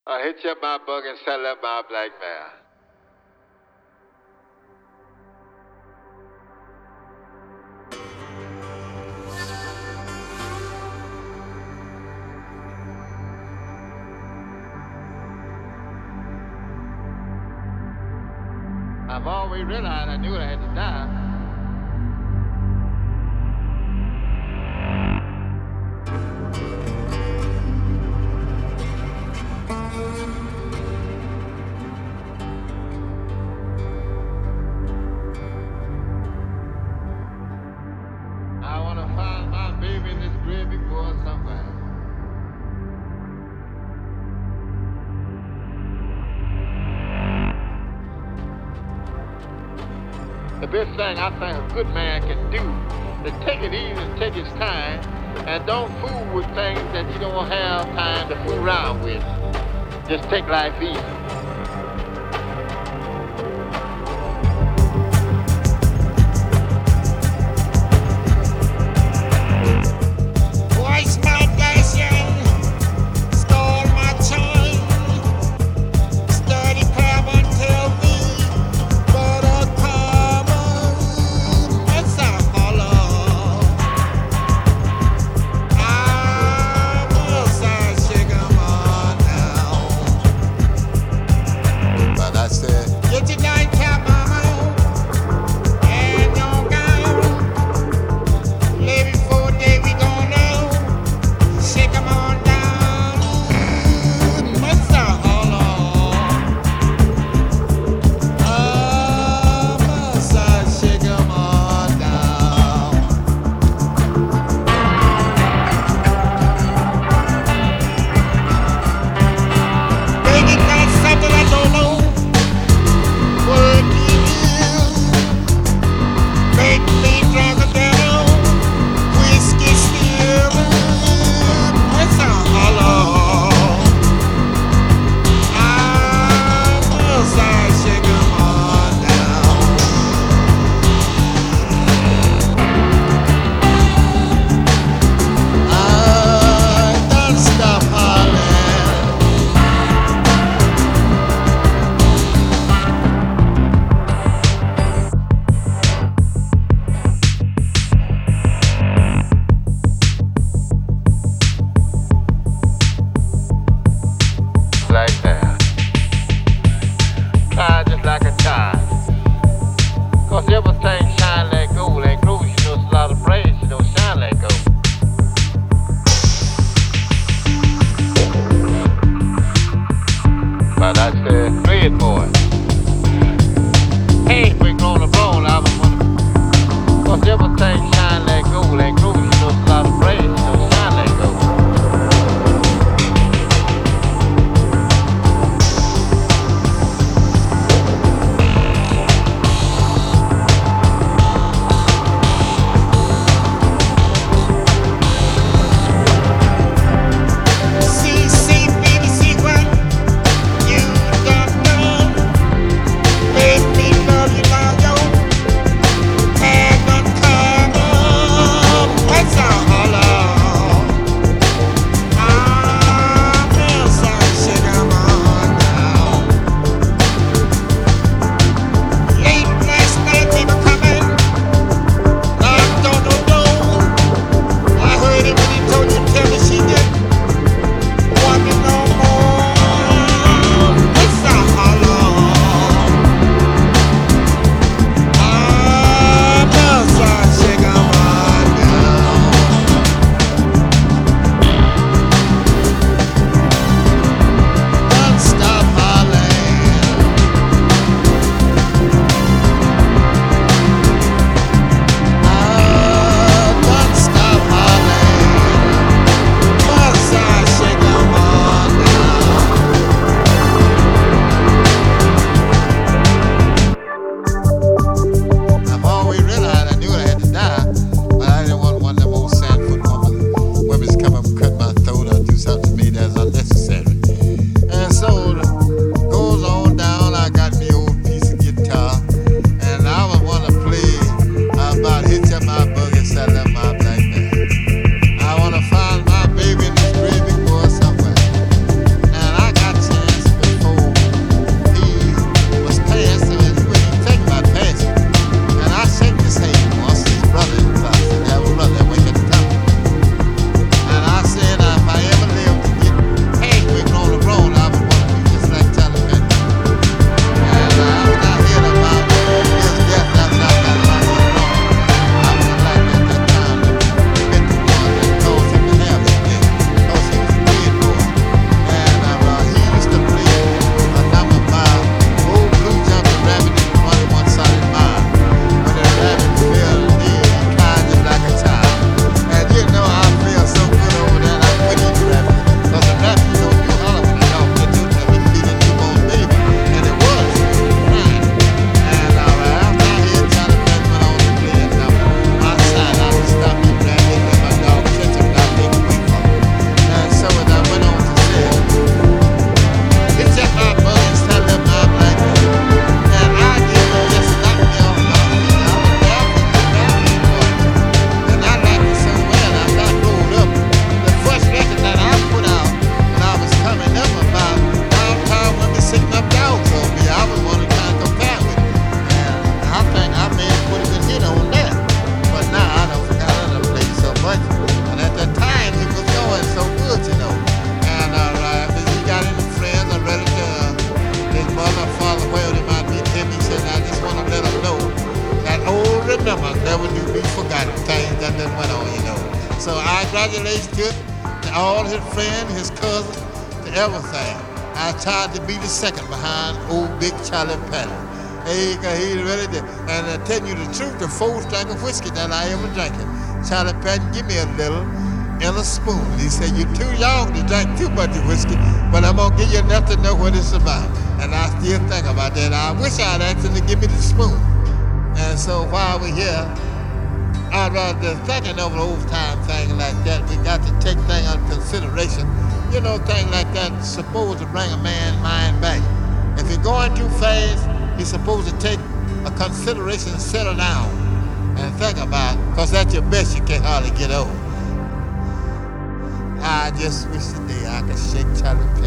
I hit you up my bug and settle up my black mare. I've always realized I knew I had to die. I want to find my baby in this gravy boy somewhere. The best thing I think a good man can do is take it easy and take his time and don't fool with things that you don't have time to fool around with. Just take life easy. Waste my passion, stole my time, study carbon till me, but a common, it's a hollow. I must shake 'em all now. But I said, get your nightcap, mama, and your gown. Maybe for a day we gon' know. Shake 'em on down. Must hold on. Must shake 'em on down. Baby got something I don't know what it is. Make me drunk down. Whiskey still. It's a hollow. I must shake 'em all down. Don't stop hollering. Like that. Shine just like a child. Cause everything shine like gold, like gold, she knows a lot of brains, she don't shine like gold. But I said, red boy. Hey, we grown a bone, I was wondering. Cause everything shine like gold, like gold, she knows a lot of brains, she don't shine like gold. CC, baby, secret. You don't know. Make me love you now, yo. Heaven come that went on, you know. So I congratulate Good to all his friends, his cousins, to everything. I tried to be the second behind old Big Charlie Patton. He really did. And to tell you the truth, the fourth drink of whiskey that I ever drank it. Charlie Patton, give me a little in a spoon. He said, you're too young to drink too much of whiskey, but I'm going to give you enough to know what it's about. And I still think about that. I wish I'd asked him to give me the spoon. And so while we're here, I'd rather thinking of an old time thing like that. We got to take things under consideration. You know, things like that supposed to bring a man's mind back. If you're going too fast, you're supposed to take a consideration and settle down and think about it, because at your best you can't hardly get old. I just wish today I could shake Charlie Patton.